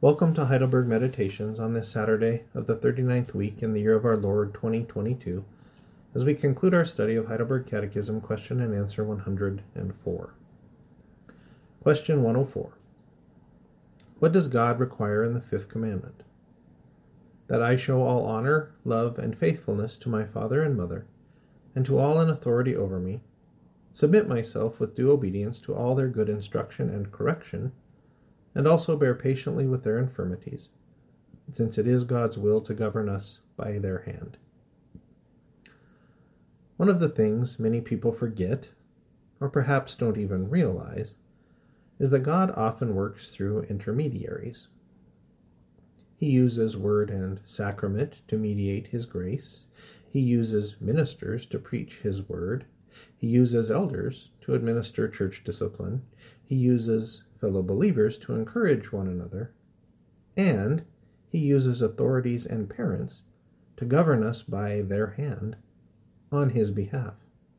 Welcome to Heidelberg Meditations on this Saturday of the 39th week in the year of our Lord 2022, as we conclude our study of Heidelberg Catechism, question and answer 104. Question 104. What does God require in the fifth commandment? That I show all honor, love, and faithfulness to my father and mother, and to all in authority over me, submit myself with due obedience to all their good instruction and correction, and also bear patiently with their infirmities, since it is God's will to govern us by their hand. One of the things many people forget, or perhaps don't even realize, is that God often works through intermediaries. He uses word and sacrament to mediate his grace. He uses ministers to preach his word. He uses elders to administer church discipline. He uses fellow believers to encourage one another, and he uses authorities and parents to govern us by their hand on his behalf.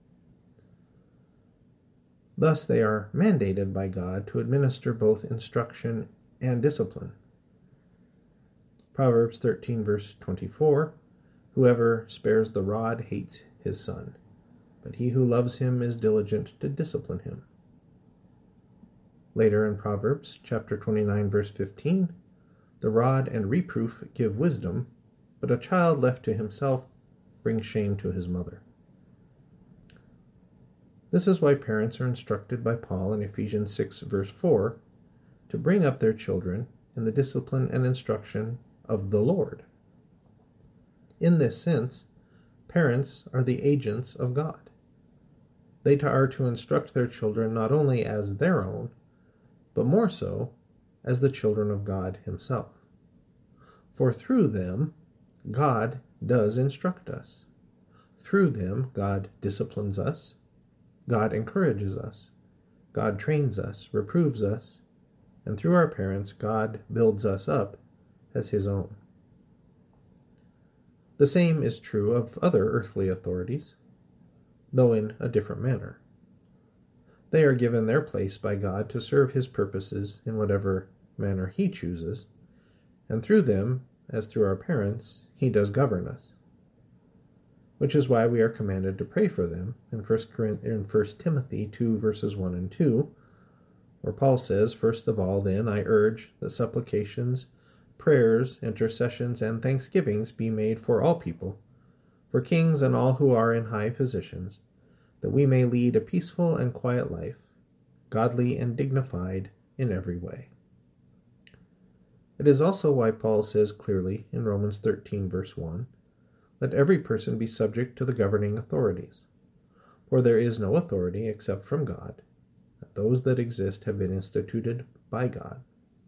Thus they are mandated by God to administer both instruction and discipline. Proverbs 13 verse 24, whoever spares the rod hates his son, but he who loves him is diligent to discipline him. Later in Proverbs, chapter 29, verse 15, the rod and reproof give wisdom, but a child left to himself brings shame to his mother. This is why parents are instructed by Paul in Ephesians 6, verse 4, to bring up their children in the discipline and instruction of the Lord. In this sense, parents are the agents of God. They are to instruct their children not only as their own, but more so as the children of God himself. For through them, God does instruct us. Through them, God disciplines us. God encourages us. God trains us, reproves us, and through our parents, God builds us up as his own. The same is true of other earthly authorities, though in a different manner. They are given their place by God to serve his purposes in whatever manner he chooses, and through them, as through our parents, he does govern us. Which is why we are commanded to pray for them in 1 Timothy 2 verses 1 and 2, where Paul says, "First of all, then, I urge that supplications, prayers, intercessions, and thanksgivings be made for all people, for kings and all who are in high positions, that we may lead a peaceful and quiet life, godly and dignified in every way." It is also why Paul says clearly in Romans 13, verse 1, "Let every person be subject to the governing authorities, for there is no authority except from God, and those that exist have been instituted by God."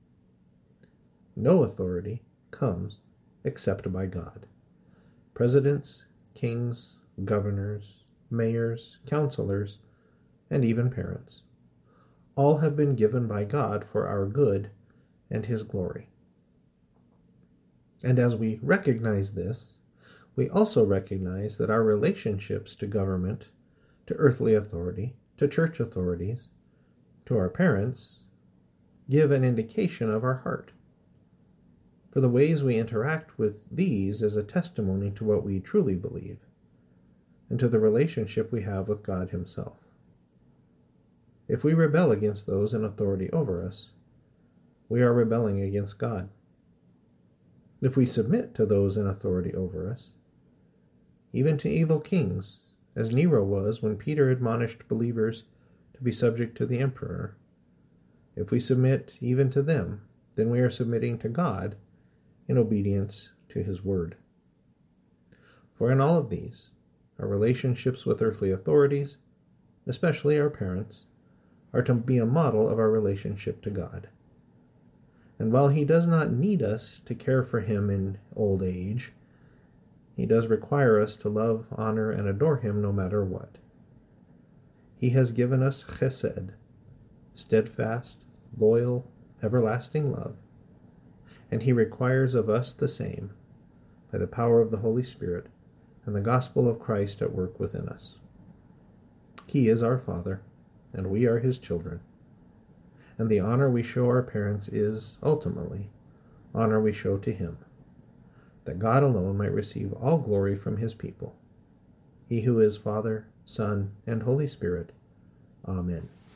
No authority comes except by God. Presidents, kings, governors, mayors, counselors, and even parents, all have been given by God for our good and his glory. And as we recognize this, we also recognize that our relationships to government, to earthly authority, to church authorities, to our parents, give an indication of our heart. For the ways we interact with these is a testimony to what we truly believe, and to the relationship we have with God himself. If we rebel against those in authority over us, we are rebelling against God. If we submit to those in authority over us, even to evil kings, as Nero was when Peter admonished believers to be subject to the emperor, if we submit even to them, then we are submitting to God in obedience to his word. For in all of these, our relationships with earthly authorities, especially our parents, are to be a model of our relationship to God. And while he does not need us to care for him in old age, he does require us to love, honor, and adore him no matter what. He has given us chesed, steadfast, loyal, everlasting love, and he requires of us the same by the power of the Holy Spirit and the gospel of Christ at work within us. He is our Father, and we are his children. And the honor we show our parents is, ultimately, honor we show to him, that God alone might receive all glory from his people. He who is Father, Son, and Holy Spirit. Amen.